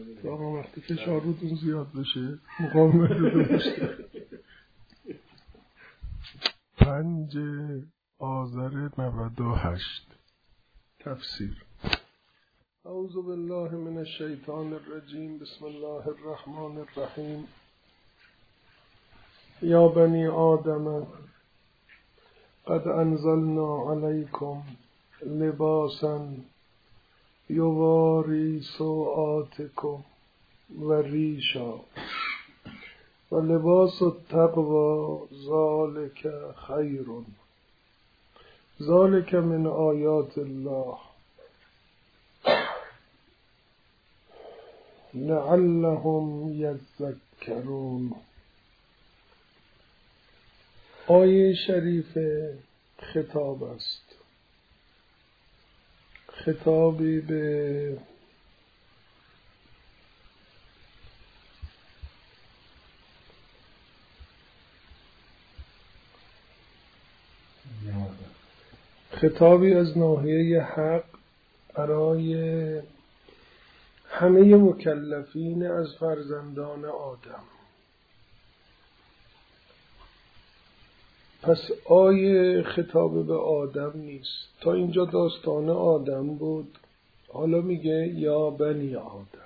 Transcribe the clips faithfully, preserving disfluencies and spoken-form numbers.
آقا وقتی فشار رودون زیاد بشه مقاومت رو داشته. پنج آذر نود و هشت. تفسیر. اعوذ بالله من الشیطان الرجیم. بسم الله الرحمن الرحیم. یا بنی آدم قد انزلنا علیکم لباسا یواری سوآتکم و ریشا و لباس التقوی ذالک خیر ذالک من آیات الله لعلهم یذکرون. آیه شریف خطاب است، خطابی به خطابی از ناحیه حق برای همه مکلفین از فرزندان آدم. پس آیه خطاب به آدم نیست. تا اینجا داستان آدم بود، حالا میگه یا بنی آدم،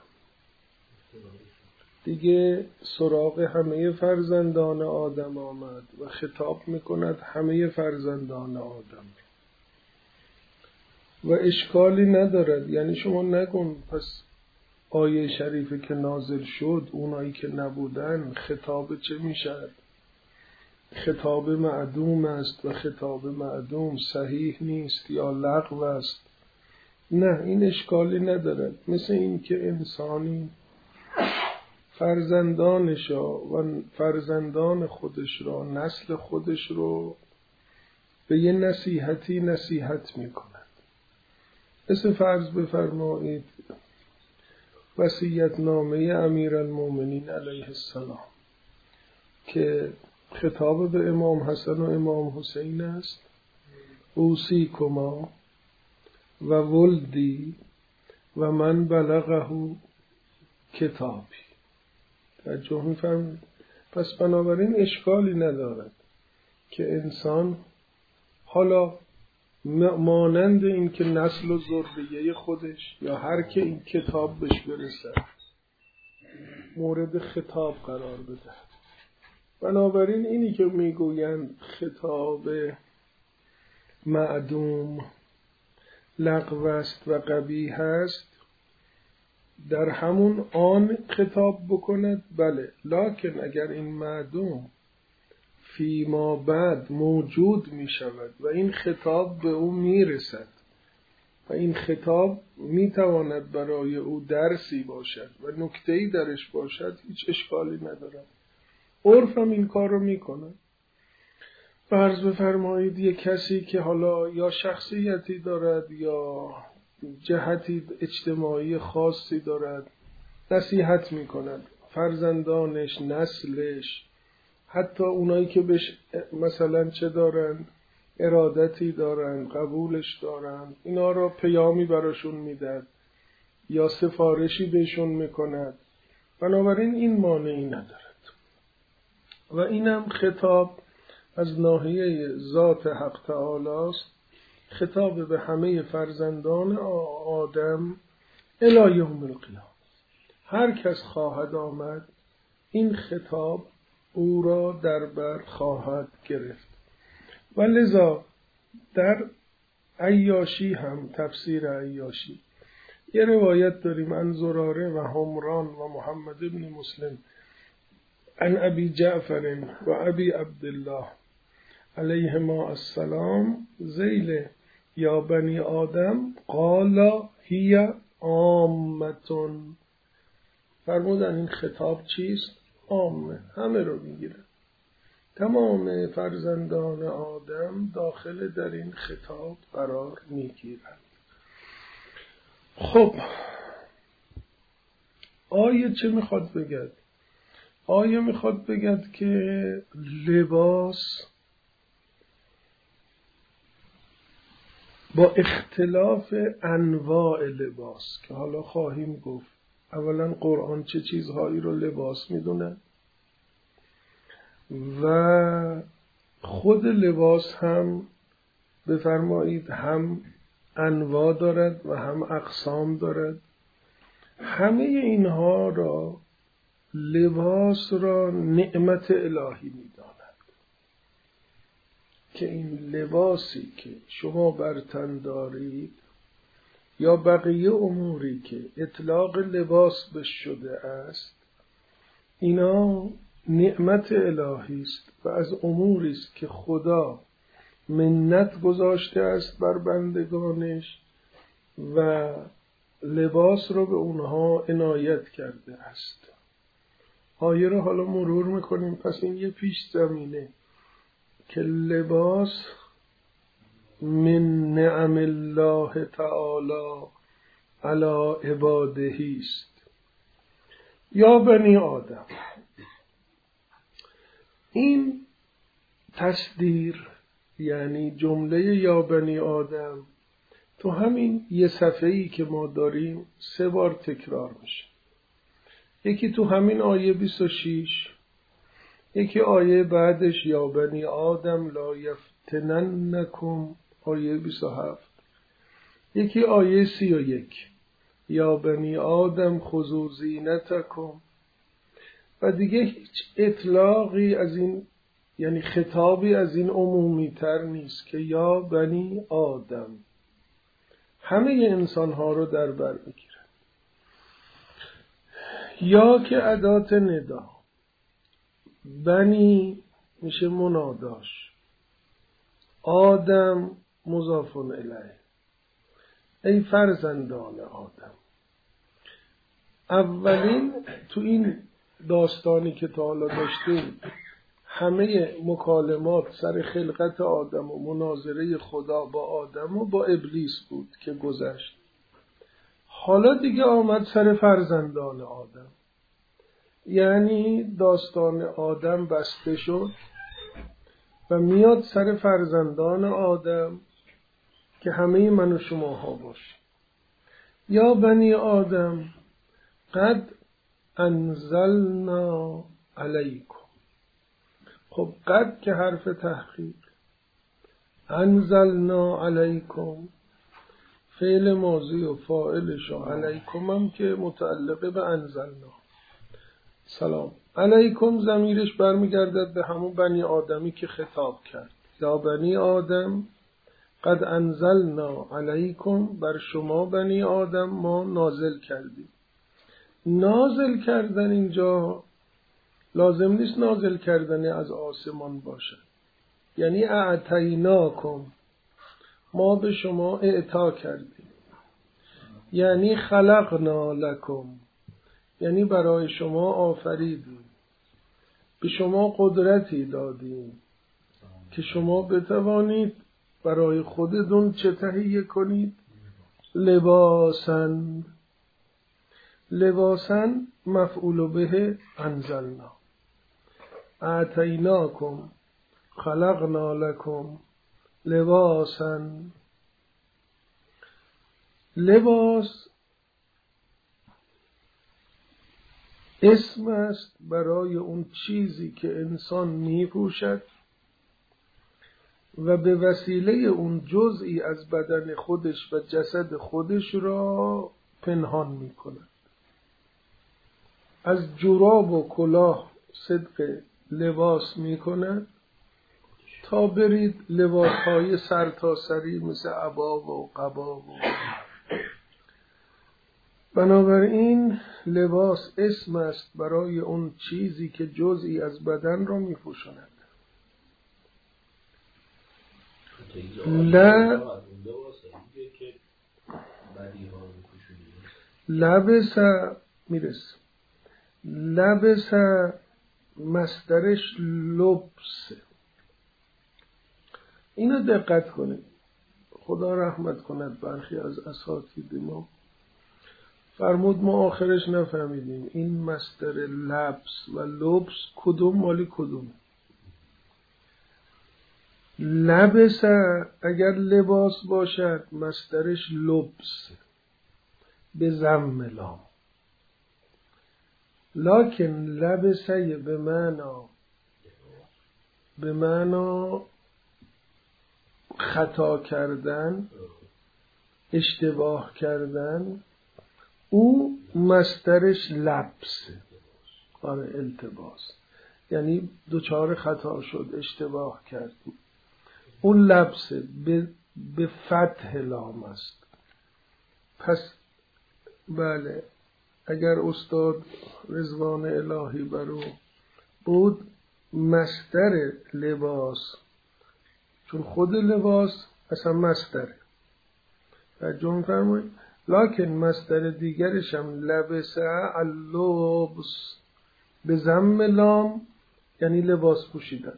دیگه سراغ همه فرزندان آدم آمد و خطاب میکند همه فرزندان آدم و اشکالی ندارد. یعنی شما نگون پس آیه شریفه که نازل شد اونایی که نبودن خطاب چه میشد؟ خطاب معدوم است و خطاب معدوم صحیح نیست یا لغو است. نه، این اشکالی ندارد. مثل این که انسانی فرزندانش و فرزندان خودش را، نسل خودش رو به یه نصیحتی نصیحت میکند. مثل فرض بفرمایید وصیت‌نامه امیرالمومنین علیه السلام که خطاب به امام حسن و امام حسین است. اوصیکما و ولدی و من بلغه کتابی. توجه می‌فرمایید؟ پس بنابراین اشکالی ندارد که انسان حالا مانند این که نسل و ذریه خودش یا هر که این کتاب بهش برسد مورد خطاب قرار بده. بنابراین اینی که میگویند خطاب معدوم لغو است و قبیح است، در همون آن خطاب بکند بله، لکن اگر این معدوم فیما بعد موجود می شود و این خطاب به او می رسد و این خطاب می تواند برای او درسی باشد و نکته‌ای درش باشد، هیچ اشکالی ندارد. عرف هم این کار رو می کنه. فرض بفرمایید یک کسی که حالا یا شخصیتی دارد یا جهتی اجتماعی خاصی دارد نصیحت می کند، فرزندانش، نسلش، حتی اونایی که بهش مثلا چه دارن، ارادتی دارن، قبولش دارن، اینا را پیامی براشون میداد یا سفارشی بهشون میکند. بنابراین این مانعی ندارد و اینم خطاب از ناحیه ذات حق تعالی است، خطاب به همه فرزندان آدم الی یوم القیامه. هر کس خواهد آمد این خطاب او را در بر خواهد گرفت. و لذا در عیاشی هم، تفسیر عیاشی، یه روایت داریم عن زراره و حمران و محمد ابن مسلم عن ابی جعفر و ابی عبدالله علیهما السلام ذیل یا بنی آدم قال هی عامتون. فرمودن این خطاب چیست؟ عامه، همه رو میگیره. تمام فرزندان آدم داخل در این خطاب قرار میگیرند. خب آیه چه میخواد بگد؟ آیه میخواد بگد که لباس با اختلاف انواع لباس که حالا خواهیم گفت اولا قرآن چه چیزهایی رو لباس میدونه و خود لباس هم بفرمایید هم انواع دارد و هم اقسام دارد. همه اینها را لباس را نعمت الهی می‌داند که این لباسی که شما بر تن دارید یا بقیه اموری که اطلاق لباس بهش شده است، اینا نعمت الهی است و از اموری است که خدا منت گذاشته است بر بندگانش و لباس رو به اونها عنایت کرده است. آیه رو حالا مرور میکنیم. پس این یه پیش زمینه که لباس من نعم الله تعالی علی عباده است. یا بنی آدم، این تصدیر یعنی جمله یا بنی آدم تو همین یه صفحه‌ای که ما داریم سه بار تکرار میشه. یکی تو همین آیه بیست و شش، یکی آیه بعدش یا بنی آدم لا یفتننکم آیه بیست و هفت، یکی آیه سی و یک یا بنی آدم خذوا زینتکم. و دیگه هیچ اطلاقی از این، یعنی خطابی از این عمومی تر نیست که یا بنی آدم همه انسان ها رو در بر بگیرن. یا که ادات ندا، بنی میشه مناداش، آدم مضاف الیه، ای فرزندان آدم. اولین تو این داستانی که تا حالا داشتیم همه مکالمات سر خلقت آدم و مناظره خدا با آدم و با ابلیس بود که گذشت. حالا دیگه آمد سر فرزندان آدم، یعنی داستان آدم بسته شد و میاد سر فرزندان آدم که همه من و شماها باشه. یا بنی آدم قد انزلنا علیکم. خب قد که حرف تحقیق، انزلنا علیکم فعل ماضی و فاعلش و علیکم هم که متعلقه به انزلنا. سلام علیکم ضمیرش برمیگردد به همون بنی آدمی که خطاب کرد. یا بنی آدم قد انزلنا علیکم، بر شما بنی آدم ما نازل کردیم. نازل کردن اینجا لازم نیست نازل کردن از آسمان باشه، یعنی اعطیناکم، ما به شما اعطا کردیم. یعنی خلقنا لکم، یعنی برای شما آفریدیم، به شما قدرتی دادیم که شما بتوانید برای خودتون چه تهیه کنید؟ لباسن. لباسن مفعول به انزلنا. اعطیناکم خلقنا لکم لباسن. لباس اسم است برای اون چیزی که انسان میپوشد و به وسیله اون جزئی از بدن خودش و جسد خودش را پنهان میکند. از جوراب و کلاه صدق لباس میکند تا برید لباسهای سرتاسری مثل عبا و قبا و بنابراین لباس اسم است برای اون چیزی که جزئی از بدن را میپوشاند. ل لبس میرس لبس مصدرش لبس. اینو دقت کنید، خدا رحمت کند برخی از اساتید ما فرمود ما آخرش نفهمیدیم این مصدر لبس و لبس کدوم مالی کدوم. لبس اگر لباس باشد مصدرش لبس به ضم لام، لکن لبسه به معنا به معنا خطا کردن، اشتباه کردن، او مصدرش لبس، آره التباس، یعنی دوچار خطا شد، اشتباه کرد. اون لبس به, به فتح لام است. پس بله اگر استاد رضوان الهی برو بود مصدر لباس، چون خود لباس اصلا مصدره ترجمه فرمایید، لکن مصدر دیگرش هم لبسه اللبس به ضم لام یعنی لباس پوشیدن.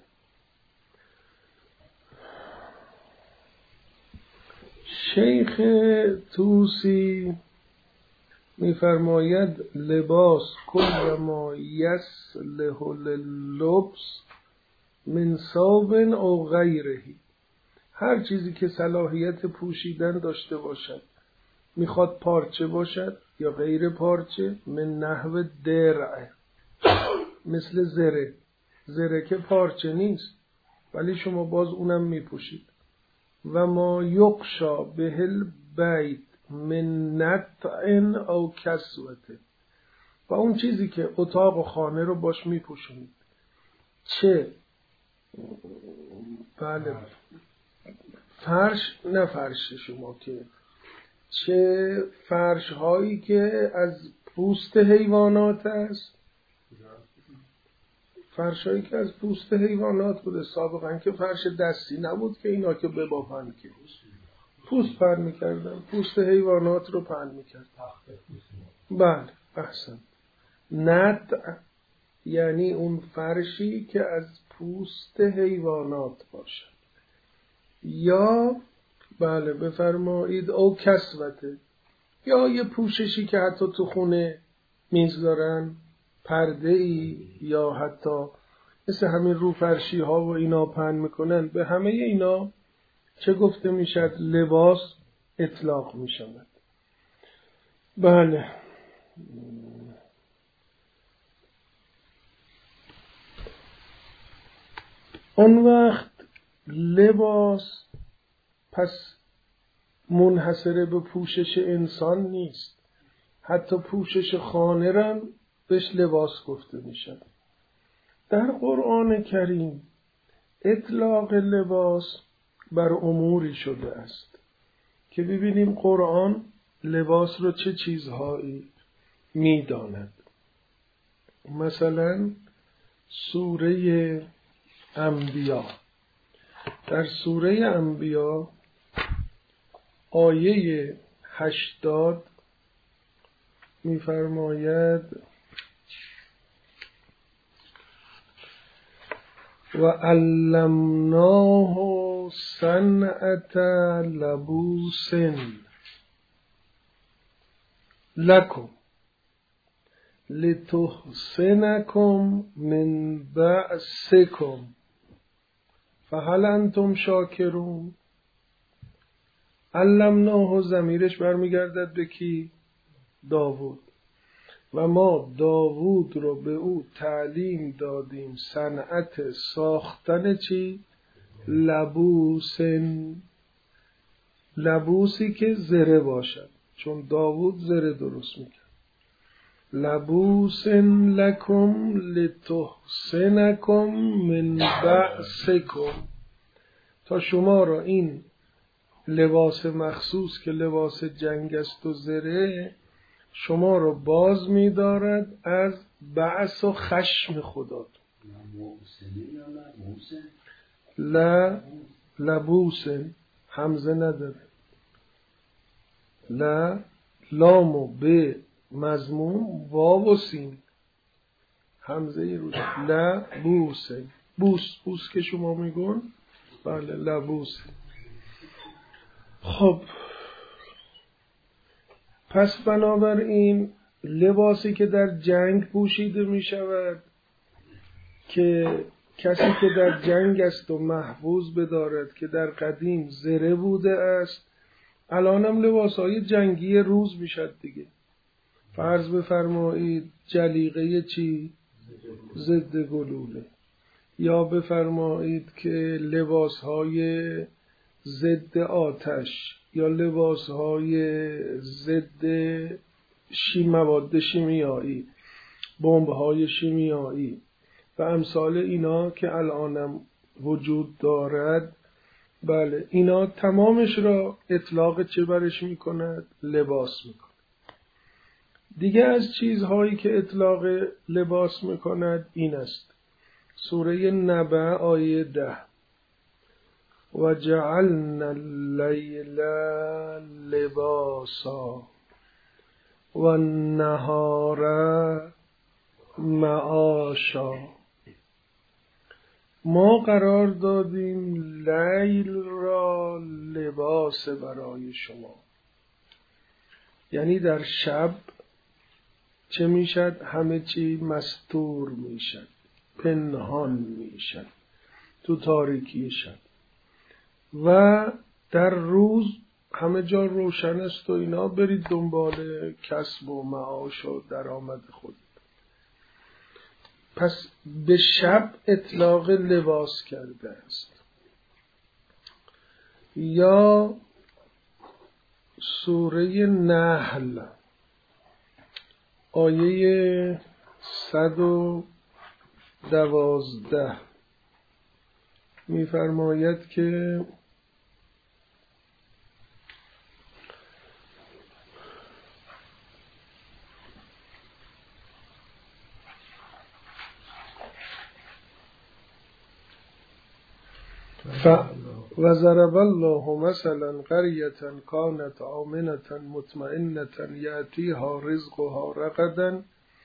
شیخ طوسی میفرماید لباس کل ما یصلح لللبس من ثوب او غیره، هر چیزی که صلاحیت پوشیدن داشته باشد، میخواد پارچه باشد یا غیر پارچه، من نحو درع، مثل زره، زره که پارچه نیست ولی شما باز اونم میپوشید. و ما یقشا به البیت من نطع او کسوته، و اون چیزی که اتاق و خانه رو باش میپوشونید، چه بله فرش، نه فرش شما که، چه فرش هایی که از پوست حیوانات است، فرش هایی که از پوست حیوانات بوده. سابقا که فرش دستی نبود که اینا که ببافن که پوست پهن میکردن، پوست حیوانات رو پهن میکردن. بله احسن. نطع یعنی اون فرشی که از پوست حیوانات باشد، یا بله بفرمایید او کسوته، یا یه پوششی که حتی تو خونه میذارن، پرده ای، یا حتی مثل همین رو فرشی ها و اینا پهن میکنن. به همه اینا چه گفته میشد؟ لباس اطلاق میشود. بله اون وقت لباس پس منحصر به پوشش انسان نیست، حتی پوشش خانه را بهش لباس گفته میشد. در قرآن کریم اطلاق لباس بر اموری شده است که ببینیم قرآن لباس رو چه چیزهایی میداند. مثلا سوره انبیا، در سوره انبیا آیه هشتاد می‌فرماید و علمناه صنعة لبوس لکم لتحصنکم من بأسکم فهل انتم شاکرون. علمناه ضمیرش برمیگردد به کی؟ داوود. و ما داوود رو به او تعلیم دادیم صنعت ساختن چی؟ لبوسن، لبوسی که زره باشد، چون داوود زره درست میکرد. لبوسن لکم لتحصنکم من بأسکم، تا شما را این لباس مخصوص که لباس جنگ است و زره شما رو باز می دارد از بعث و خشم خدا. لا لبوسن همزه نداره، لا لام و ب مضموم واو و سین همزه روش، لا بوسن، بوس بوس که شما میگون، بله لبوسن. خب پس بنابراین لباسی که در جنگ پوشیده می شود که کسی که در جنگ است و محفوظ بدارد که در قدیم زره بوده است، الان هم لباسهای جنگی روز می شد دیگه. فرض بفرمایید جلیقه چی؟ ضد گلوله. یا بفرمایید که لباسهای ضد آتش یا لباسهای ضد شی مواد شیمیایی، بمب‌های شیمیایی و امثال اینا که الانم وجود دارد. بله اینا تمامش را اطلاق چه برش میکند؟ لباس میکند. دیگه از چیزهایی که اطلاق لباس میکند این است: سوره نبأ آیه ده: و جعلنا اللیل لباسا و النهار معاشا. ما قرار دادیم لیل را لباس برای شما، یعنی در شب چه میشد؟ همه چی مستور میشد، پنهان میشد تو تاریکی شب، و در روز همه جا روشن است و اینا، برید دنبال کسب و معاش و درآمد خود. پس به شب اطلاق لباس کرده است. یا سوره نحل آیه صد و دوازده می‌فرماید که ف... و ضرب الله مثلا قرية كانت آمنة مطمئنة يأتيها رزقها رغدا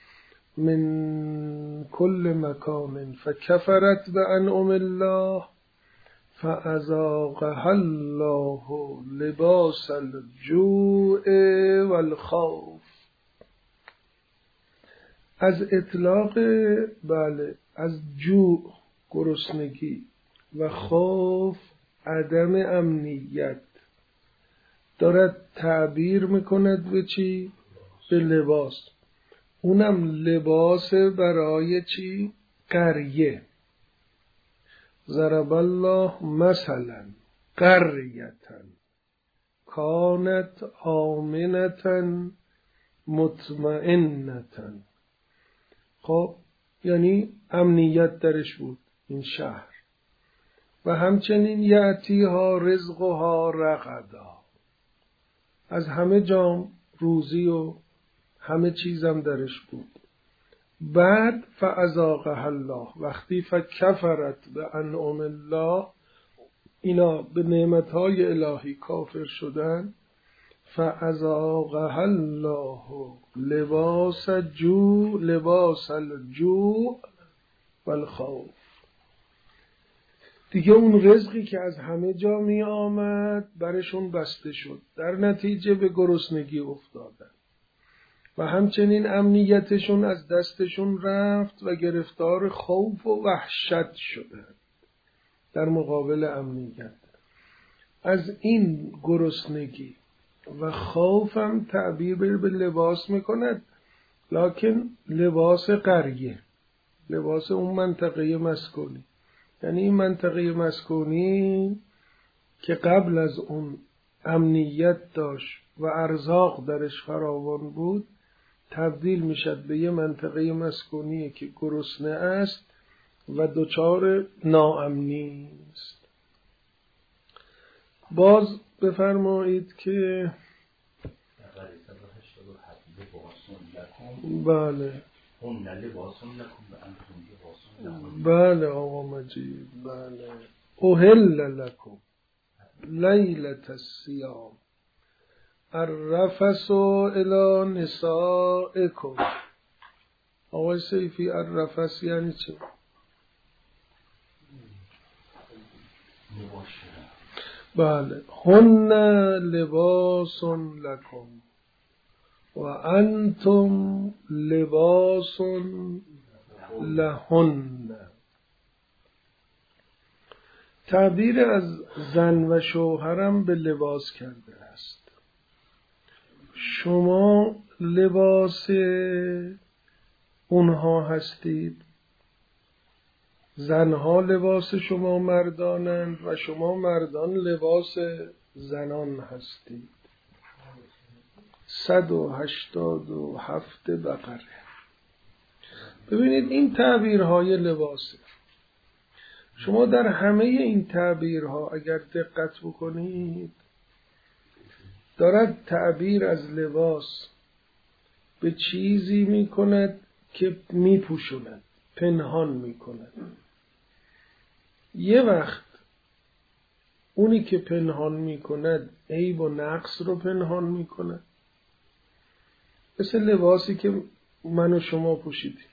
من كل مكان فكفرت بأنعم الله فأذاقها الله لباس الجوع والخوف. از اطلاق بله از جوع گرسنگی و خوف عدم امنیت دارد تعبیر میکند به چی؟ به لباس. اونم لباس برای چی؟ قریه. ضرب الله مثلا قریة کانت آمنة مطمئنة. خب یعنی امنیت درش بود این شهر. و همچنین یأتیها رزقها رغدا، از همه جام روزی و همه چیزم درش بود. بعد فأذاقها الله، وقتی فکفرت به انعم الله، اینا به نعمتهای الهی کافر شدن، فأذاقها الله لباس جو لباس الجوع والخوف. دیگه اون رزقی که از همه جا می آمد برشون بسته شد، در نتیجه به گرسنگی افتادن و همچنین امنیتشون از دستشون رفت و گرفتار خوف و وحشت شدن در مقابل امنیت. از این گرسنگی و خوفم تعبیر به لباس میکند، لکن لباس قریه، لباس اون منطقه مسکونی. یعنی این منطقه مسکونی که قبل از اون امنیت داشت و ارزاق درش فراوان بود، تبدیل میشد به یه منطقه مسکونی که گرسنه است و دچار ناامنی است. باز بفرمایید که بله بله آقا مجید، بله احل لکم لیلة الصیام الرفث الی نسائکم. آقای سیفی الرفث یعنی چی؟ بله هن لباس لکم و انتم لباس لهن. تعبیر از زن و شوهرم به لباس کرده است. شما لباس اونها هستید، زنها لباس شما مردانند و شما مردان لباس زنان هستید. صد و هشتاد و هفت بقره. ببینید این تعبیرهای لباسه. شما در همه این تعبیرها اگر دقت بکنید دارد تعبیر از لباس به چیزی می کند که می پوشوند، پنهان می کند. یه وقت اونی که پنهان می کند عیب و نقص رو پنهان می کند، مثل لباسی که من و شما پوشیدیم.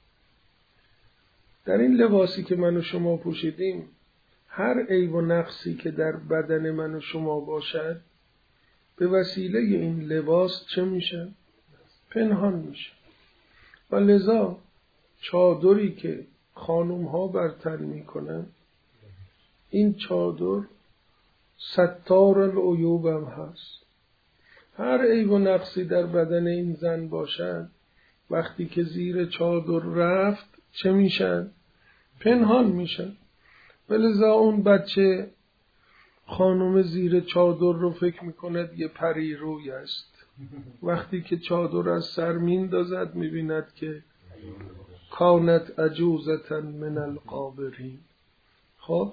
در این لباسی که من و شما پوشیدیم هر عیب و نقصی که در بدن من و شما باشد به وسیله این لباس چه میشه؟ پنهان میشه. و لذا چادری که خانم ها بر تن میکنن این چادر ستار العیوب هم هست. هر عیب و نقصی در بدن این زن باشد وقتی که زیر چادر رفت چه میشن؟ پنهان میشن. ولذا اون بچه خانم زیر چادر رو فکر میکند یه پری روی است. وقتی که چادر از سر میندازد میبیند که کانت عجوزة من القابرین. خب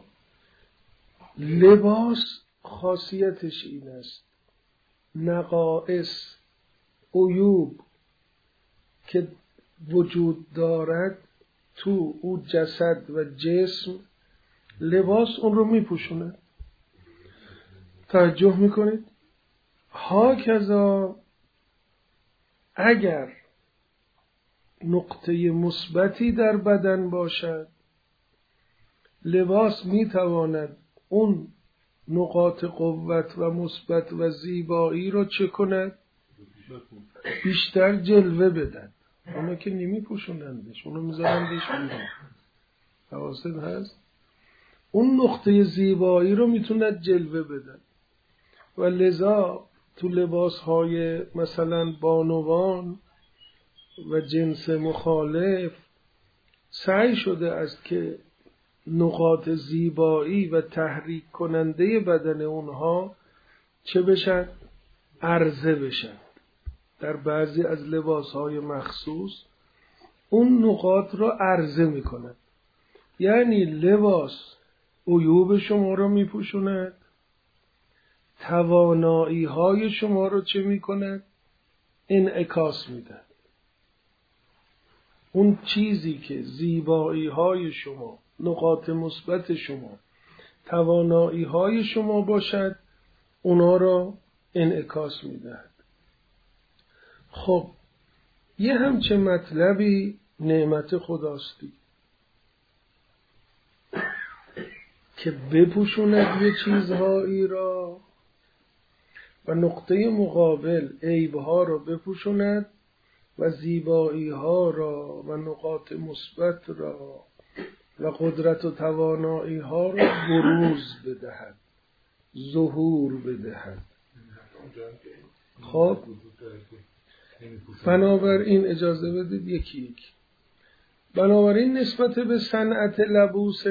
لباس خاصیتش این است نقائص، عیوب که وجود دارد تو او جسد و جسم، لباس اون رو میپوشونه. توجه میکنید؟ هاکذا اگر نقطه مثبتی در بدن باشد لباس میتواند اون نقاط قوت و مثبت و زیبایی رو چه کند؟ بیشتر جلوه بدن. اونا که نمی پوشونندش، اونا میذارندش بیرون. حواست هست؟ اون نقطه زیبایی رو میتوند جلوه بدن. و لذا تو لباس های مثلا بانوان و جنس مخالف سعی شده است که نقاط زیبایی و تحریک کننده بدن اونها چه بشن؟ عرضه بشن. در بعضی از لباس های مخصوص اون نقاط را عرضه میکنند. یعنی لباس عیوب شما را میپوشوند، توانایی های شما را چه میکند؟ انعکاس میدن. اون چیزی که زیبایی های شما، نقاط مثبت شما، توانایی های شما باشد اونا را انعکاس میدهد. خب یه همچه مطلبی نعمت خداستی که بپوشوند یه چیزهایی را و نقطه مقابل عیبها را بپوشوند و زیبایی ها را و نقاط مثبت را و قدرت و توانایی ها را بروز بدهد، ظهور بدهد. خب بنابراین اجازه بدید یکی یکی. بنابراین نسبت به صنعت لبوس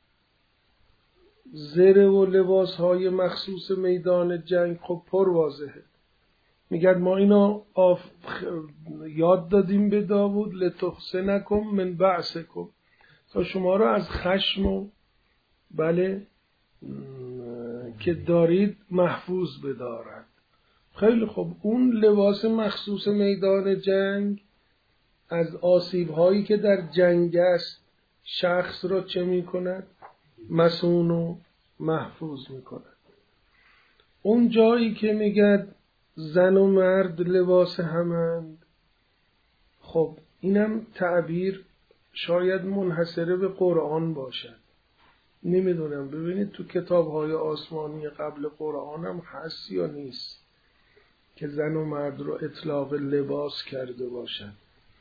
زره و لباس های مخصوص میدان جنگ خب پر واضحه. میگن ما اینا آف... یاد دادیم به داوود لتحصنکم من بعثکم، تا شما را از خشم و بله که دارید محفوظ بدارد. خیلی خوب، اون لباس مخصوص میدان جنگ از آسیب هایی که در جنگ است شخص را چه می کند؟ مسون و محفوظ می کند. اون جایی که میگد زن و مرد لباس همند، خب اینم تعبیر شاید منحصره به قرآن باشد، نمیدونم. ببینید تو کتاب‌های آسمانی قبل قرآن هم هست یا نیست که زن و مرد رو اطلاق لباس کرده باشد.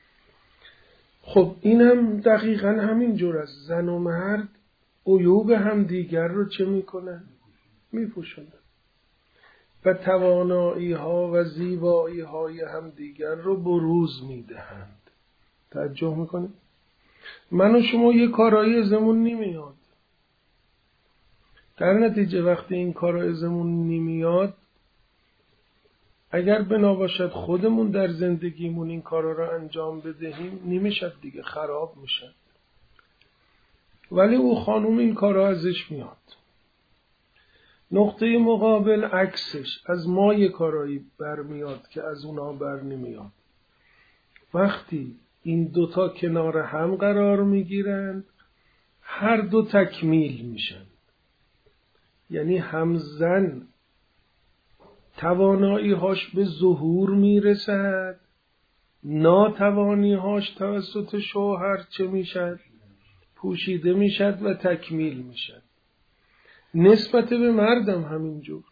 خب اینم دقیقاً همین جور است. زن و مرد عیوب هم دیگر رو چه میکنن؟ میپوشونن. و توانایی ها و زیبایی های همدیگر رو بروز میدهند. توجه میکنید؟ من و شما یه کارایی ازمون نمیاد. در نتیجه وقتی این کارا ازمون نمیاد، اگر بنا باشد خودمون در زندگیمون این کارا رو انجام بدهیم، نمیشد دیگه، خراب میشد. ولی او خانوم این کارا ازش میاد. نقطه مقابل عکسش، از ما یه کارایی برمیاد که از اونا بر نمیاد. وقتی این دوتا کنار هم قرار میگیرند، هر دو تکمیل میشن. یعنی هم زن توانایی هاش به ظهور میرسد، ناتوانی هاش توسط شوهر چه میشد؟ پوشیده میشد و تکمیل میشد. نسبت به مردم همینجور.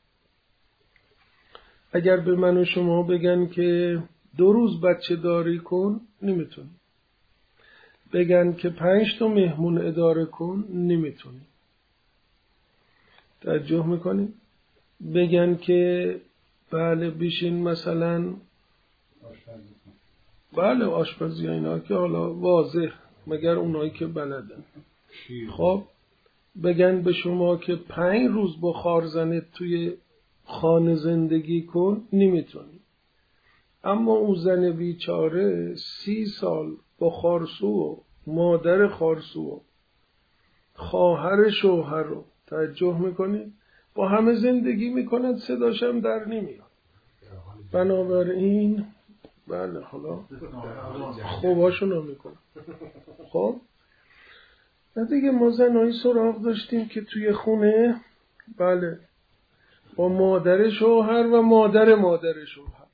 اگر به من و شما بگن که دو روز بچه داری کن، نمیتونی. بگن که پنج تا مهمون اداره کن، نمیتونی. توجه میکنی؟ بگن که بله بشین مثلا بله آشپزی اینا که حالا واضح، مگر اونایی که بلدن. خب بگن به شما که پنج روز با خارزنت توی خانه زندگی کن، نمیتونی. اما اون زن بیچاره سی سال با خارسو و مادر خارسو و خواهر شوهر رو، توجه میکنی، با همه زندگی میکنند، صداشم در نمیاد. بنابراین بله حالا خوباشون رو میکنن. خب و دیگه ما زنایی سراغ داشتیم که توی خونه بله با مادر شوهر و مادر مادر شوهر،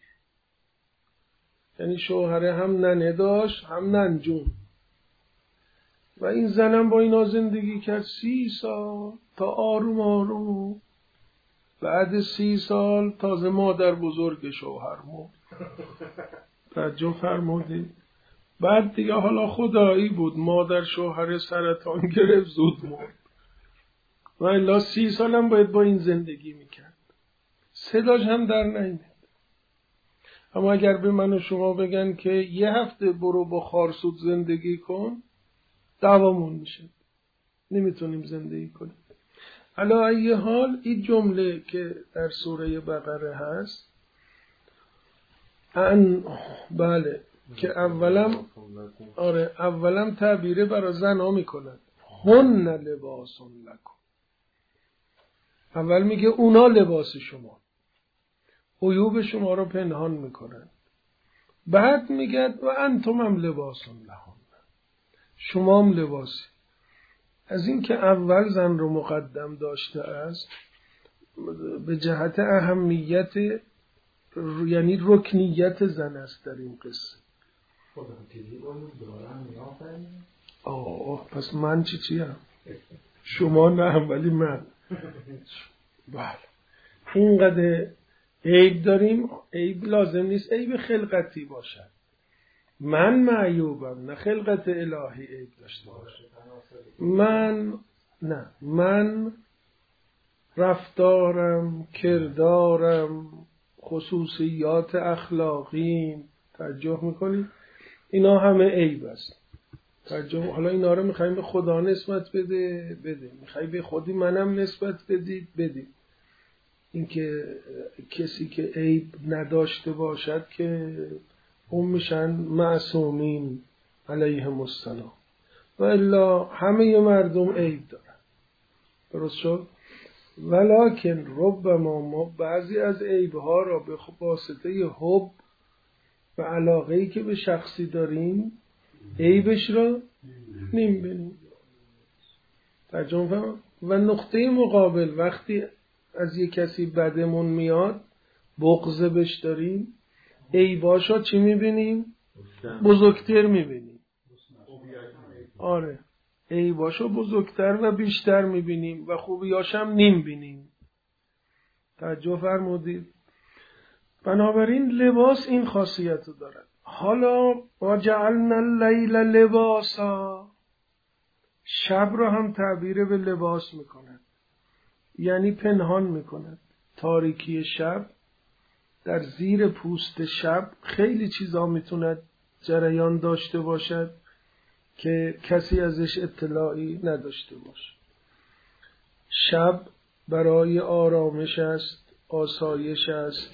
یعنی شوهر هم ننه داشت هم ننجون، و این زنم با اینا زندگی کرد سی سال تا آروم آروم. بعد سی سال تازه مادر بزرگ شوهر مرد. توجه فرمودید؟ بعد دیگه حالا خدایی بود، مادر شوهر سرطان گرفت زود مرد. و الا سی سالم باید با این زندگی میکرد، صداش هم در نمیاد. اما اگر به من و شما بگن که یه هفته برو با خارسوت زندگی کن، دعوامون میشه، نمیتونیم زندگی کنیم. علی ای حال این جمله که در سوره بقره هست، ان بله که اولم آره اولم تعبیره برای زن ها میکنن، هن لباس لکم. اول میگه اونا لباس شما، عیوب شما رو پنهان میکنن. بعد میگه و انتم هم لباس لهم، شما هم لباسی. از این که اول زن رو مقدم داشته است به جهت اهمیت، یعنی رکنیت زن است در این قصه. آه پس من چی چیم؟ شما نه ولی من. بله اینقدر عیب داریم. عیب لازم نیست عیب خلقتی باشد. من معیوبم، نه خلقت الهی عیب داشته باشه. من نه من رفتارم، کردارم، خصوصیات اخلاقیم، توجه میکنید، اینا همه عیب است. توجه، حالا اینا رو میخوایم به خدا نسبت بده بده، میخوایم به خودی منم نسبت بدید بدید. این که کسی که عیب نداشته باشد که اون میشن معصومین علیهم السلام، و الا همه مردم عیب دارن. درست شد؟ ولکن ربما ما بعضی از عیبها را به واسطه حب و علاقه‌ای که به شخصی داریم عیبش را نمی‌بینیم. ترجمه. و نقطه مقابل وقتی از یک کسی بدمون میاد، بغض بش داریم، عیباشا چی می‌بینیم؟ بزرگتر می‌بینیم. آره عیباشو بزرگتر و بیشتر می‌بینیم و خوبیاش هم نمی‌بینیم. توجه فرمودید؟ بنابراین لباس این خاصیت رو دارد. حالا وجعلنا اللیل لباسا، شب رو هم تعبیر به لباس میکند، یعنی پنهان میکند. تاریکی شب، در زیر پوست شب خیلی چیزا میتونه جریان داشته باشد که کسی ازش اطلاعی نداشته باشه. شب برای آرامش است، آسایش است.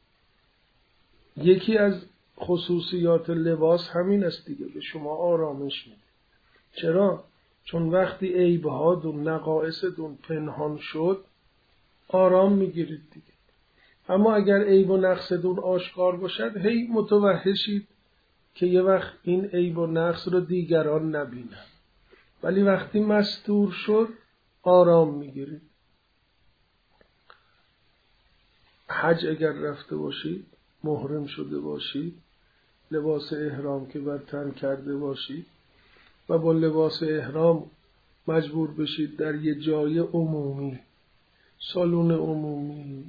یکی از خصوصیات لباس همین است دیگه، به شما آرامش میده. چرا؟ چون وقتی عیب‌هاتون، نقائصتون پنهان شد آرام میگیرید دیگه. اما اگر عیب و نقصتون آشکار باشد هی متوحشید که یه وقت این عیب و نقص رو دیگران نبینن، ولی وقتی مستور شد آرام میگیرید. حج اگر رفته باشید، محرم شده باشید، لباس احرام که بر تن کرده باشید و با لباس احرام مجبور بشید در یه جای عمومی، سالن عمومی،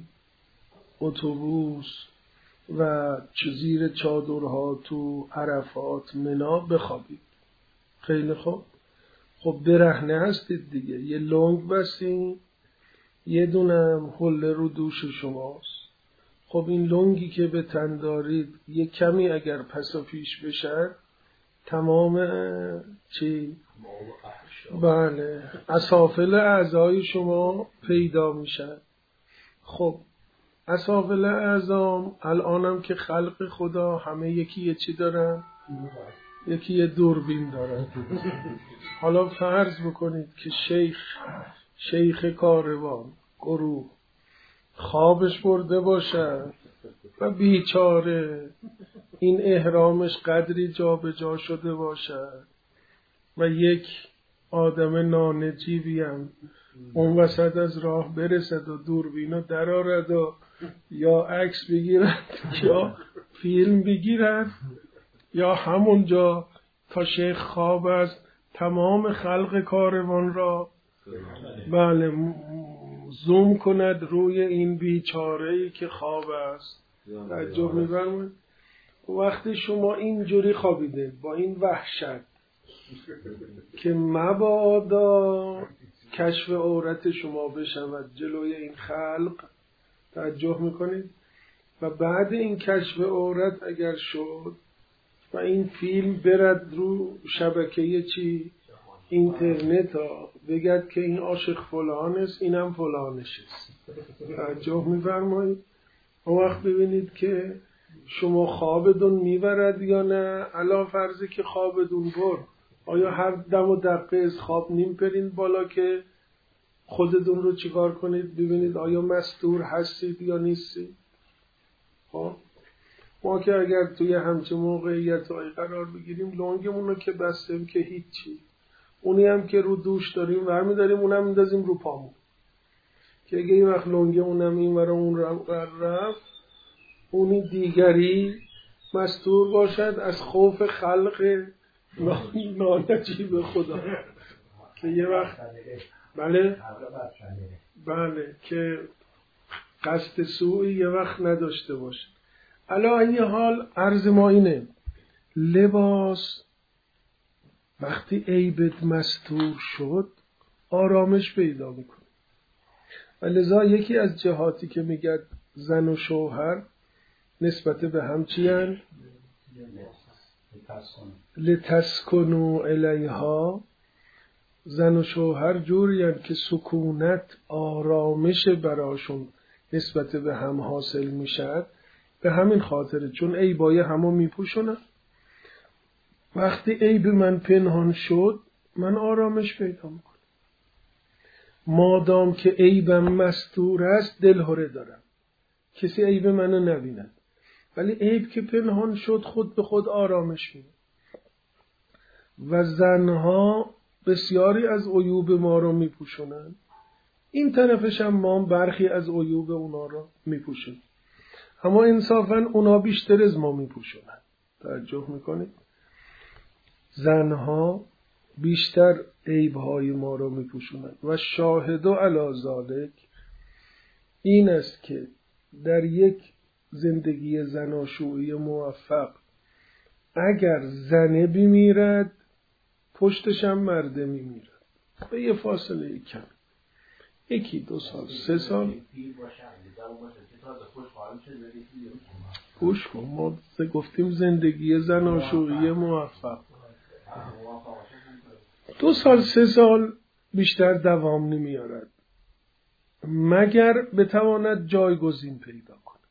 اتوبوس و زیر چادرها تو عرفات، منی بخوابید. خیلی خوب. خب برهنه هستید دیگه، یه لنگ بستین، یه دونم حله رو دوش شماست. خب این لنگی که به تن دارید یه کمی اگر پس و پیش بشه تمام چی؟ بله، اسافل اعضای شما پیدا میشه. خب اسافل اعضام الانم که خلق خدا همه یکی یه چی دارن؟ یکی یه دوربین دارن. حالا فرض بکنید که شیخ شیخ کاروان گروه خوابش برده باشه و بیچاره این احرامش قدری جا به جا شده باشه و یک آدم نانجیبی هم اون وسط از راه برسد و دوربینو در آرد و یا عکس بگیرد یا فیلم بگیرد یا همونجا تا شیخ خواب است تمام خلق کاروان را بله زوم کند روی این بیچاره‌ای که خواب است. تعجب می‌فرمایید وقتی شما اینجوری خوابیده با این وحشت که مبادا کشف عورت شما بشود جلوی این خلق، تعجب میکنید و بعد این کشف عورت اگر شد و این فیلم برد رو شبکه چی؟ اینترنت ها بگد که این عاشق فلان است اینم فلانش است. تعجب میفرمایید اون وقت ببینید که شما خوابتون میبرد یا نه. علا فرضی که خوابتون برد، آیا هر دم و دقیقه از خواب نیم پرین بالا که خودتون رو چیکار کنید ببینید آیا مستور هستید یا نیستید؟ خب ما که اگر توی همچه موقعیت های قرار بگیریم لنگمون رو که بستیم که هیچی، اونی هم که رو دوش داریم ورمی داریم اونم میندازیم رو پامون که اگه این وقت لنگمونم این ور اون رفت اونی دیگری مستور باشد از خوف خلق نانجیب خدا که یه وقت بله بله که قصد سوئی یه وقت نداشته باشه. علا ای حال عرض ما اینه لباس وقتی عیبت مستور شد آرامش پیدا میکنه و لذا یکی از جهاتی که میگه زن و شوهر نسبت به هم چی هن؟ لتسکنوا الیها، زن و شوهر جوری هن که سکونت آرامش براشون نسبت به هم حاصل میشد. به همین خاطره چون عیبای همو میپوشونن. وقتی عیب من پنهان شد من آرامش پیدا میکنم. مادام که عیبم مستور است دلهره دارم کسی عیب منو نبیند، ولی عیب که پنهان شد خود به خود آرامش میده. و زنها بسیاری از عیوب ما رو میپوشونن، این طرفش هم ما برخی از عیوب اونا رو میپوشون، اما انصافا اونا بیشتر از ما میپوشونن. توجه میکنید؟ زنها بیشتر عیبهای ما رو میپوشونن و شاهد و علی ذالک این است که در یک زندگی زناشویی موفق اگر زنه بمیرد پشتش هم مرده میمیرد به یه فاصله کم. یکی دو سال سه سال گوش کن، ما گفتیم زندگی زناشویی موفق دو سال سه سال بیشتر دوام نمیارد مگر بتواند جایگزین پیدا کنه.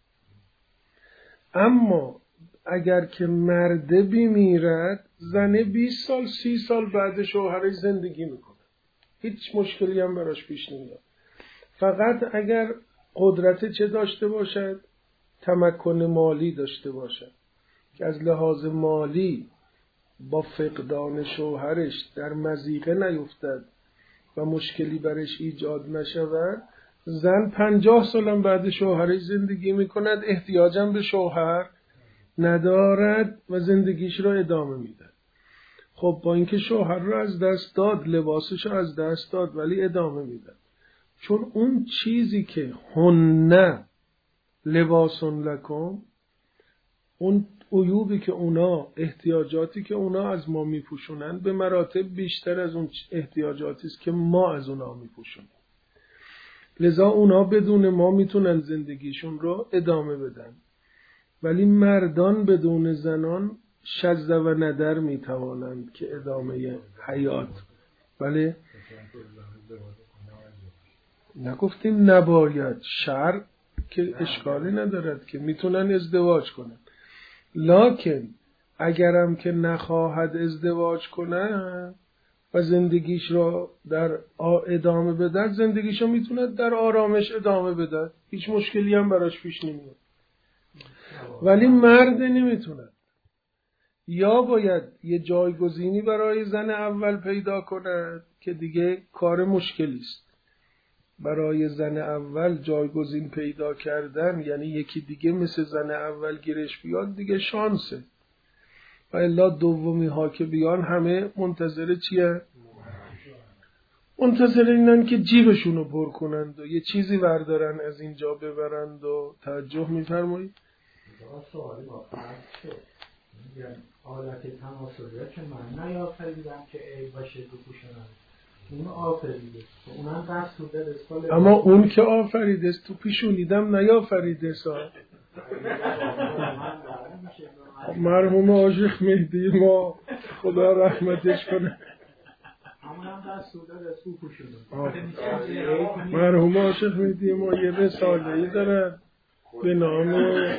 اما اگر که مرده بمیرد زنه بیست سال سی سال بعد شوهرش زندگی میکنه، هیچ مشکلی هم براش پیش نمیاد. فقط اگر قدرت چه داشته باشد، تمکن مالی داشته باشد که از لحاظ مالی با فقدان شوهرش در مضیقه نیفتد و مشکلی برش ایجاد نشود، زن پنجاه سالم بعد شوهرش زندگی میکند، احتیاجم به شوهر ندارد و زندگیش را ادامه میده. خب با اینکه شوهر را از دست داد، لباسش را از دست داد، ولی ادامه میده، چون اون چیزی که هن لباسون لکم، اون عیوبی که اونا، احتیاجاتی که اونا از ما میپوشونن به مراتب بیشتر از اون احتیاجاتی است که ما از اونا میپوشونیم. لذا اونا بدون ما میتونن زندگیشون رو ادامه بدن، ولی مردان بدون زنان شذ و ندر میتوانند که ادامه حیات. بله نگفتیم نباید، شرع که اشکالی ندارد که میتونن ازدواج کنن، لکن اگرم که نخواهد ازدواج کنن و زندگیش را در ادامه بدد، زندگیش را میتوند در آرامش ادامه بدد، هیچ مشکلی هم براش پیش نمیاد. ولی مرد نمیتوند، یا باید یه جایگزینی برای زن اول پیدا کند که دیگه کار مشکلی است. برای زن اول جایگزین پیدا کردن یعنی یکی دیگه مثل زن اول گیرش بیاد، دیگه شانسه. و الا دومی ها که بیان همه منتظر چیه؟ منتظر اینن که جیبشونو پر کنند و یه چیزی بردارن از اینجا ببرند. و توجه میفرمایید؟ سوالی با فرض شد میگن حالت تناسلیه که من نیافریدم که عیب باشه تو پوشنم، اون آفریده، اونم دست تو دل. اما اون که آفریده است تو پیشونیدم نیافریده سا. مرحوم عاشق مهدی ما خدا رحمتش کنه، همونم دست تو دل تو پوشنم. مرحوم عاشق مهدی ما یه رساله‌ای دارن به نام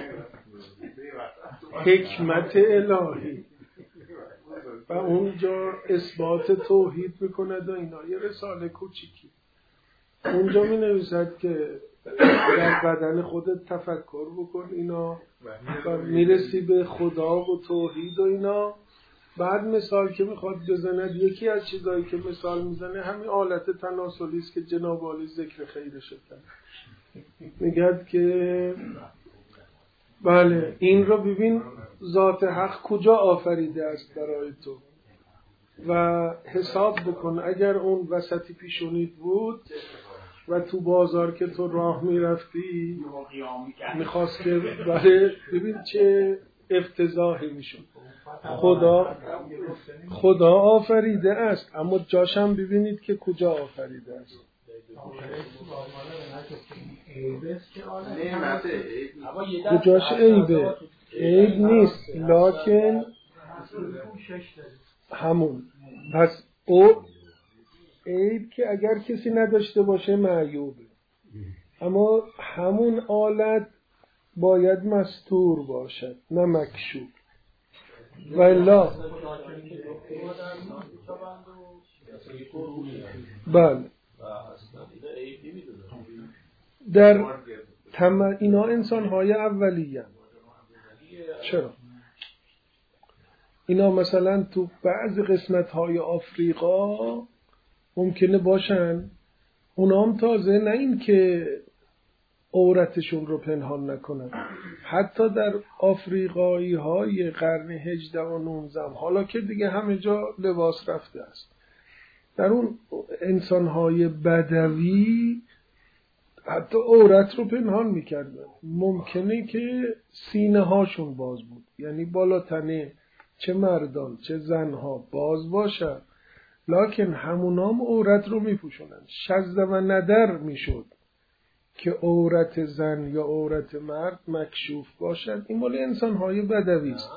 حکمت الهی و اونجا اثبات توحید میکند و اینا، یه رساله کوچیکی. اونجا می نویسد که در بدن خودت تفکر بکن اینا و میرسی به خدا و توحید و اینا. بعد مثال که میخواد بزند، یکی از چیزایی که مثال میزنه همین آلت تناسلی است که جناب عالی ذکر خیرش کرد. میگه که بله این رو ببین ذات حق کجا آفریده است برای تو و حساب بکن اگر اون وسطی پیشونیت بود و تو بازار که تو راه میرفتی میخواست که بله ببین چه افتضاحی میشون. خدا خدا آفریده است، اما جاشم ببینید که کجا آفریده است. کجاش عیبه؟ عیب نیست، لکن همون. پس او عیب که اگر کسی نداشته باشه معیوبه، اما همون آلت باید مستور باشد نه مکشوف. والا بله در تم... اینا انسان‌های اولیه. چرا؟ اینا مثلا تو بعض قسمت‌های آفریقا ممکنه باشن، اونا هم تازه نه این که عورتشون رو پنهان نکنن، حتی در آفریقایی های قرن هجدهم و نوزدهم، حالا که دیگه همه جا لباس رفته است، در اون انسان‌های بدوی حتی عورت رو پنهان میکردن. ممکنه که سینه هاشون باز بود، یعنی بالا تنه چه مردان چه زنها باز باشن، لکن همونام عورت رو میپوشونن. شذ و ندر میشد که عورت زن یا عورت مرد مکشوف باشد. این مال انسان‌های بدوی است.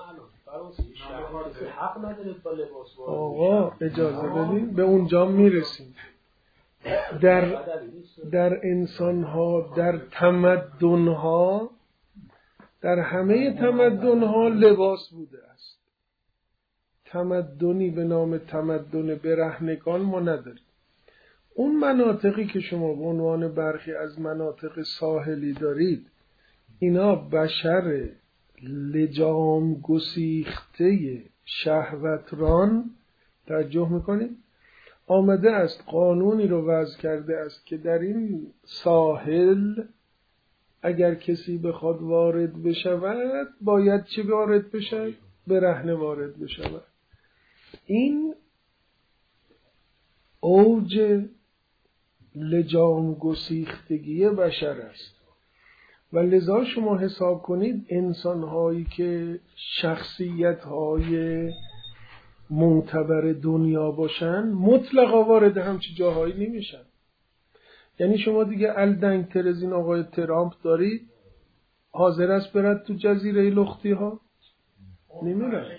آقا اجازه بدین به اونجا میرسیم. در در انسان‌ها، در تمدن‌ها، در همه تمدن‌ها لباس بوده است. تمدنی به نام تمدن برهنگان ما نداریم. اون مناطقی که شما به عنوان برخی از مناطق ساحلی دارید، اینا بشر لجام گسیخته شهوتران، توجه میکنید، آمده است قانونی رو وضع کرده است که در این ساحل اگر کسی بخواد وارد بشود باید چه وارد بشود؟ برهنه وارد بشود. این اوج لجام گسیختگی بشر است و لذا شما حساب کنید انسان‌هایی که شخصیت‌های معتبر دنیا باشن مطلقا وارد همچی جاهایی نمیشن. یعنی شما دیگه الدنگ ترزین آقای ترامپ دارید حاضر است برد تو جزیره لختی ها؟ نمیره.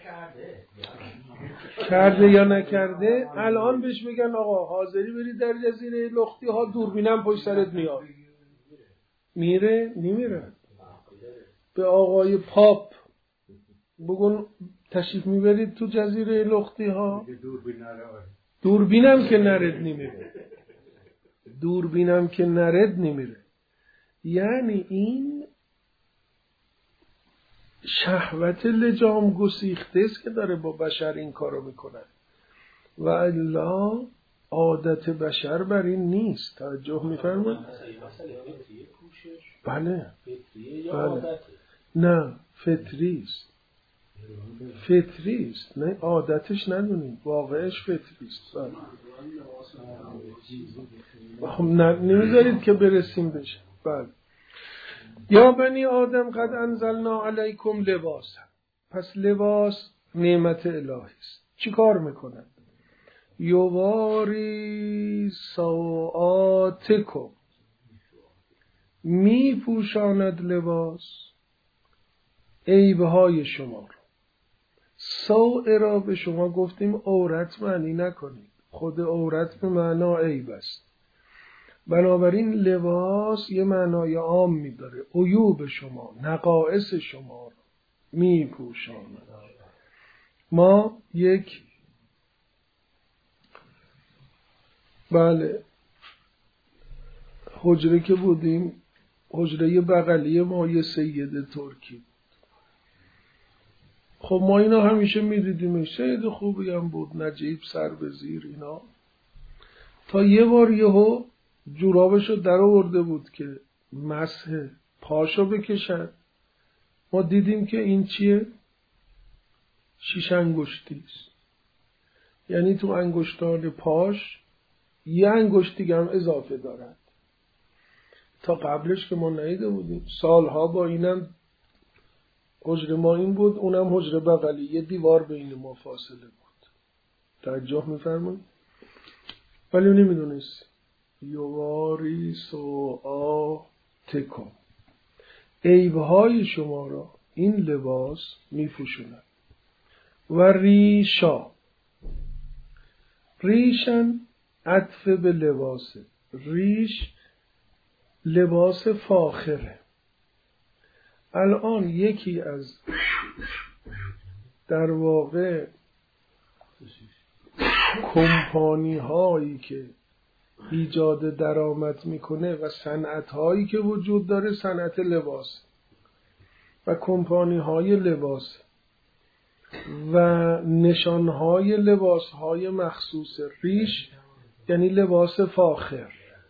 کرده یا نکرده الان بهش بگن آقا حاضری بری در جزیره لختی ها، دوربینم پشت سرت میاد، میره؟ نمیره. به آقای پاپ بگون تشریف میبرید تو جزیره لختی ها، دوربینم که نرد نمیره، دوربینم که نرد نمیره. یعنی این شهوت لجام گسیخته است که داره با بشر این کارو میکنه و الا عادت بشر بر این نیست. توجه میفرمایید؟ بله بله نه فطری است، فطری است، نه عادتش ندونید، واقعش فطری است. خب نمیذارید که برسیم بشه. بله یا بنی آدم قد انزلنا علیکم لباس. پس لباس نعمت الهی است. چی کار میکنند؟ یواری سوآتکم، می پوشاند لباس عیبهای شما رو. سوء را به شما گفتیم عورت معنی نکنید، خود عورت به معنا عیب است. بنابراین لباس یه معنای عام می‌داره. عیوب شما، نقائص شما رو می‌پوشاند. ما یک بله حجره که بودیم، حجره بغلی ما یه سید ترکی بود. خب ما اینا همیشه می‌دیدیمش، سید خوبی هم بود، نجیب سر به زیر اینا. تا یه بار یهو جورابشو در آورده بود که مسح پاشو بکشن. ما دیدیم که این چیه؟ شیش انگشتی است. یعنی تو انگشتان پاش یه انگشت دیگه هم اضافه دارد. تا قبلش که ما ندیده بودیم. سالها با اینم حجره ما این بود، اونم حجره بغلی، یه دیوار بین ما فاصله بود. توجه می‌فرمایید؟ ولی نمیدونست. یواری سوآتکم، عیبهای شما را این لباس می‌پوشاند. و ریشا، ریشن عطف به لباسه. ریش لباس فاخره. الان یکی از در واقع کمپانی هایی که ایجاد درآمد میکنه و صنعت هایی که وجود داره صنعت لباس و کمپانی های لباس و نشان های لباس های مخصوص. ریش یعنی لباس فاخر،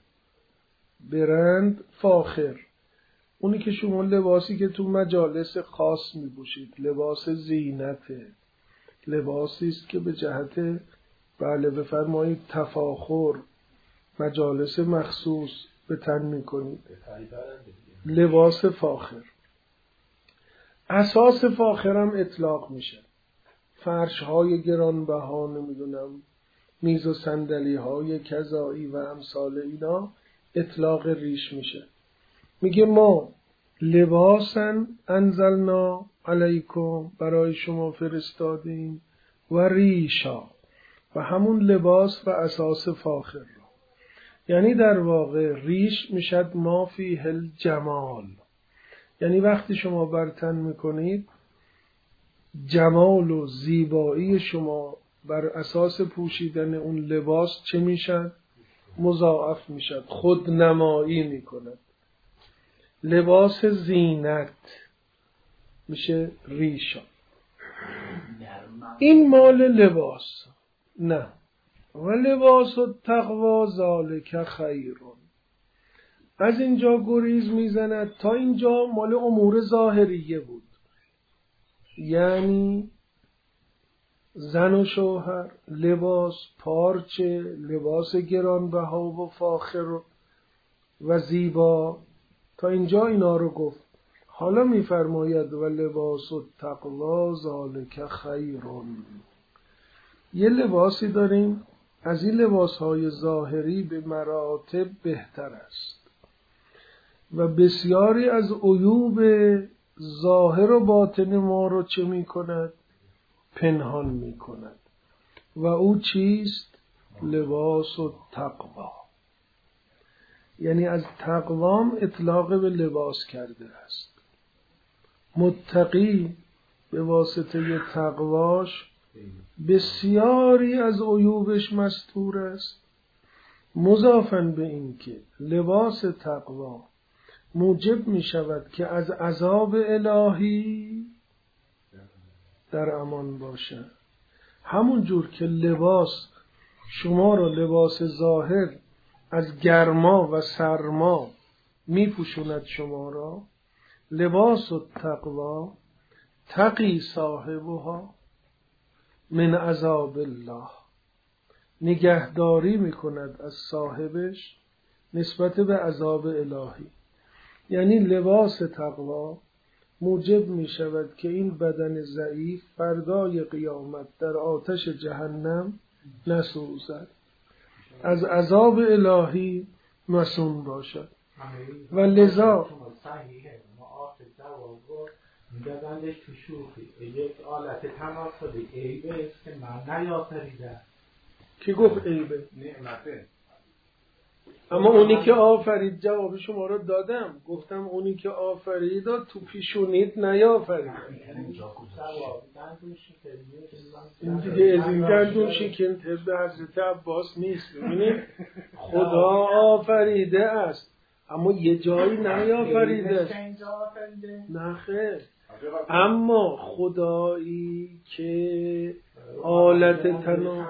برند فاخر. اونی که شما لباسی که تو مجالس خاص میپوشید، لباس زینته، لباسی است که به جهت بله بفرمایید تفاخر، مجالس مخصوص به تن میکنید، لباس فاخر. اساس فاخرم اطلاق میشه، فرش های گرانبها، نمیدونم میز و صندلی های کذایی و امثال اینا اطلاق ریش میشه. میگه ما لباسن انزلنا علیکم، برای شما فرستادیم، و ریشا، و همون لباس و اساس فاخر رو، یعنی در واقع ریش میشد ما فیه الجمال، یعنی وقتی شما برتن میکنید جمال و زیبایی شما بر اساس پوشیدن اون لباس چه میشد؟ مضاعف میشد، خودنمایی میکند. لباس زینت میشه ریشا. این مال لباس. نه، و لباس التقوی ذالک خیرون. از اینجا گریز میزند، تا اینجا مال امور ظاهریه بود، یعنی زن و شوهر، لباس، پارچه، لباس گرانبها و فاخر و زیبا، تا اینجا اینا رو گفت. حالا میفرماید و لباس التقوی ذالک خیرون. یه لباسی داریم از این لباسهای ظاهری به مراتب بهتر است و بسیاری از عیوب ظاهر و باطن ما رو چه می کند؟ پنهان می کند. و او چیست؟ لباس التقوی. یعنی از تقوام اطلاق به لباس کرده است. متقی به واسطه تقواش بسیاری از عیوبش مستور است. مضافاً به این که لباس تقوا موجب می شود که از عذاب الهی در امان باشه. همون جور که لباس شما را لباس ظاهر از گرما و سرما می پوشوند، شما را لباس التقوا تقی صاحبها من عذاب الله، نگهداری می کند از صاحبش نسبت به عذاب الهی. یعنی لباس تقوا موجب می شود که این بدن ضعیف فردای قیامت در آتش جهنم نسوزد، از عذاب الهی مسون باشد. و لذا میدادندش تو شوخی یک آلت تناسلی عیبه است که من نیافریده. کی گفت عیبه؟ نعمته. اما اونی که آفرید، جواب شما رو دادم، گفتم اونی که آفرید تو پیشونیت نیافرید. این دیگه از این گندون شکن طب حضرت عباس نیست. ببینید خدا آفریده است اما یه جایی نیافریده است. نه خیر، اما خدایی که آلت تناسل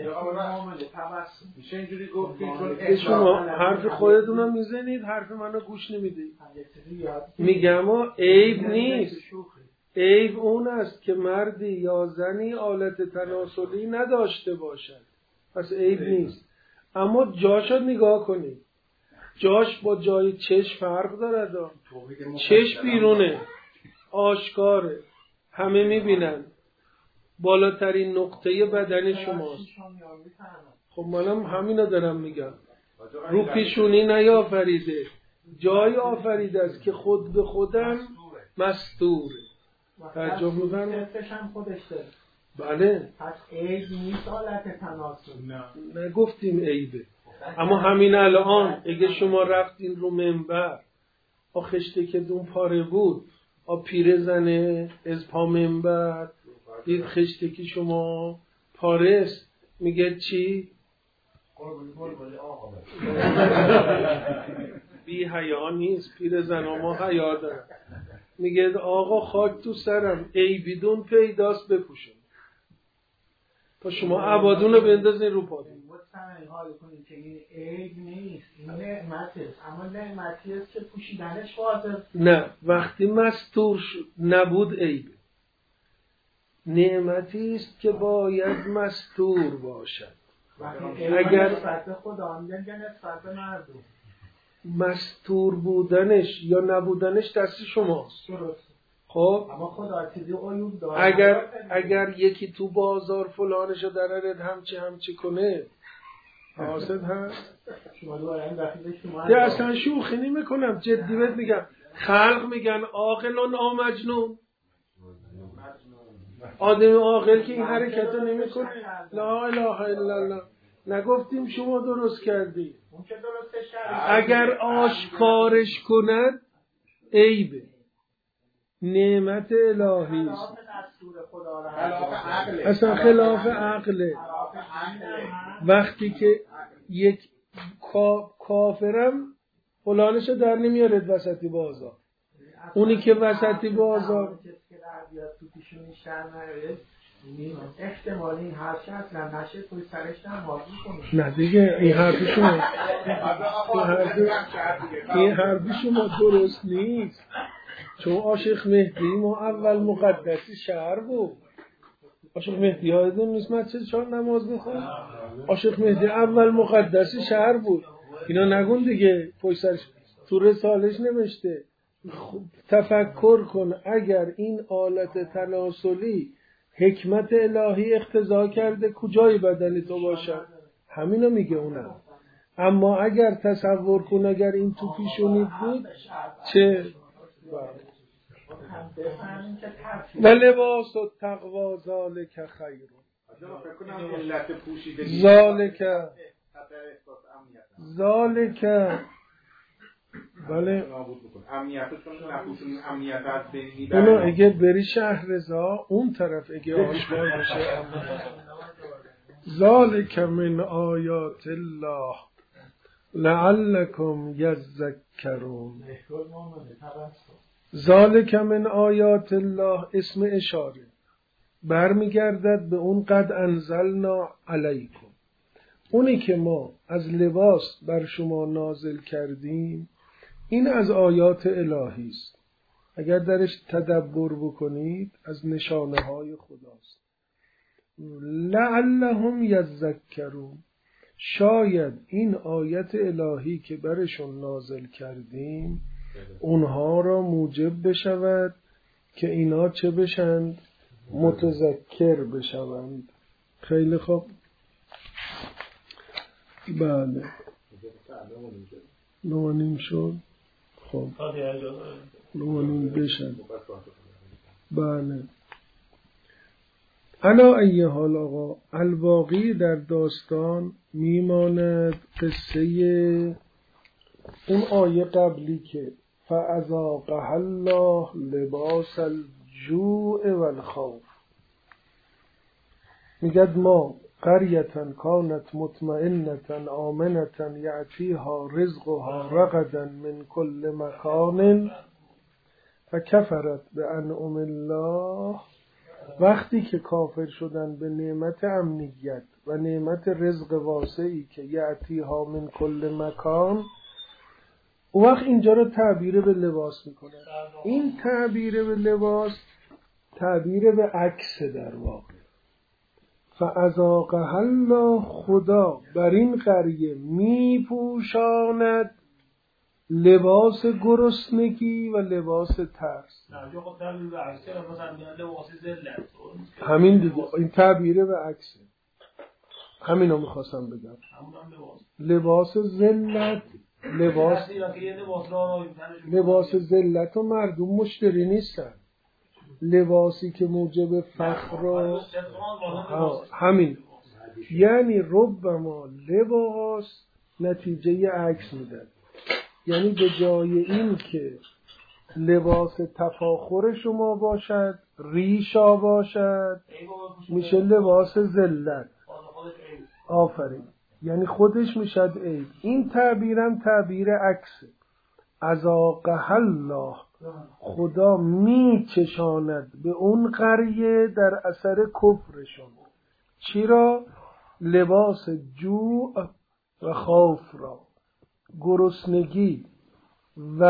میشه اینجوری گفت شما حرف خودتون رو میزنید، حرف منو گوش نمیدید. میگم اما عیب نیست، عیب اون است که مردی یا زنی آلت تناسلی نداشته باشد، پس عیب نیست. اما جاشو نگاه کنید، جاش با جای چشم فرق دارد. چشم بیرونه، آشکاره، همه میبینن، بالاترین نقطه بدن شماست. خب منم همینو دارم میگم، رو پیشونی نیافریده، جای آفریده است که خود به خودم مستوره. توجه می‌فرمایید؟ بله. پس عیب نیست آلت تناسل. نه نگفتیم عیبه، اما همین الان اگه شما رفتین رو منبر، آ خشته که دون پاره بود، آ پیره زنه از پا منبر دید خشته که شما پاره است، میگه چی؟ بی حیا نیست، پیره زن ما حیا دارن. میگه آقا خاک تو سرم، عیبیدون پیداست بپوشون. تا شما عبادون رو بندازین رو پاتون. مطمئن حال کنید که این عیب نیست، این نعمت است، اما نعمتی است که پوشیدنش خاطر. نه، وقتی مستور نبود عیب. نعمتی است که باید مستور باشد. اگر نسبت خدا میگن نسبت مردم، مستور بودنش یا نبودنش دست شماست. خب اما خدا چیزی عیوب داره. اگر اگر یکی تو بازار فلانشو درارد همچی همچی کنه حاسد هست؟ شما دوباره این وقتی شما یه اصلا شوخی نمی کنم، جدی بهت میگم. خلق میگن عاقلون آ مجنون. آدم عاقل که این حرکت رو نمی کنه. لا اله الا الله. نگفتیم شما درست کردی. اگر آشکارش کند عیبه، نعمت الهی است، اصلا خلاف عقله. وقتی که یک کافرم فلانشو در نمیارد وسطی بازار، اونی که وسطی بازار احتمال این حرفش اصلا نشه توی سرش هم بازی کنه. نه دیگه این حرفی شما این حرفی شما درست نیست، چون عاشق مهدی ما اول مقدسی شهر بود. عاشق مهدی یادتون نیست مسجد چهار نماز میخوند؟ عاشق مهدی اول مقدسی شهر بود. اینا نگون دیگه پشت سرش تو رسالش نوشته. تفکر کن اگر این آلت تناسلی حکمت الهی اقتضا کرده کجای بدن تو باشد؟ همینو میگه اونم. اما اگر تصور کن اگر این تو پیشونیت بود چه؟ و لباس التقوی ذالک خیر. ذالک ذالک بله امنیتشون نپوشون امنیت از بین میبرن. اونو اگه بری شهرزا اون طرف اگه آشکار بشه ذالک من آیات الله لعلکم یذکرون. ذالک من آیات الله اسم اشاره برمیگردد به اون قد انزلنا علیکم، اونی که ما از لباس بر شما نازل کردیم این از آیات الهی است. اگر درش تدبر بکنید از نشانه های خداست. لعلهم یذکرون، شاید این آیت الهی که برشون نازل کردیم اونها را موجب بشود که اینا چه بشند؟ متذکر بشوند. خیلی خوب. بله نوانیم شد. خب نوانیم بشن. بله علا ای حال آقا الباقی در داستان میماند قصه اون آیه قبلی که فاذاقها الله لباس الجوع والخوف. میگد ما قریة کانت مطمئنة آمنة یأتیها رزقها رغدا من کل مکان فکفرت بانعم الله. وقتی که کافر شدن به نعمت امنیت و نعمت رزق واسعی که یأتیها من کل مکان، اون وقت اینجا رو تعبیر به لباس میکنه. این تعبیر به لباس تعبیر به عکس در واقع. فاذاقها الله، خدا بر این قریه می پوشاند لباس گرسنگی و لباس ترس. همین دیگه، این تعبیره به عکسه. همینو میخواستم بگم. لباس ذلت، لباس لباس ذلت و مردم مشتری نیستن. لباسی که موجب فخر و همین، یعنی ربما لباس نتیجه عکس میده. یعنی به جای این که لباس تفاخر شما باشد، ریشا باشد، میشه لباس ذلت. آفرین، یعنی خودش میشد عیب. این تعبیرم تعبیر عکسه. اذاقها الله، خدا میچشاند به اون قریه در اثر کفرشون چی را؟ لباس جوع و خوف را، گرسنگی و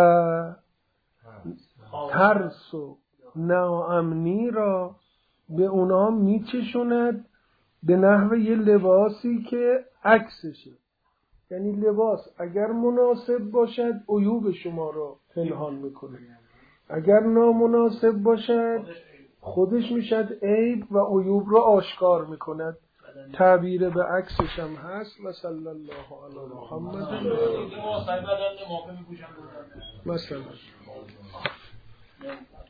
ترس و ناامنی را به اونا میچشوند به نحو یه لباسی که عکسشه. یعنی لباس اگر مناسب باشد عیوب شما را پنهان میکنه، اگر نامناسب باشد خودش میشد عیب و عیوب را آشکار میکند. تعبیر به عکسش هم هست و صلی الله علی محمد مثلا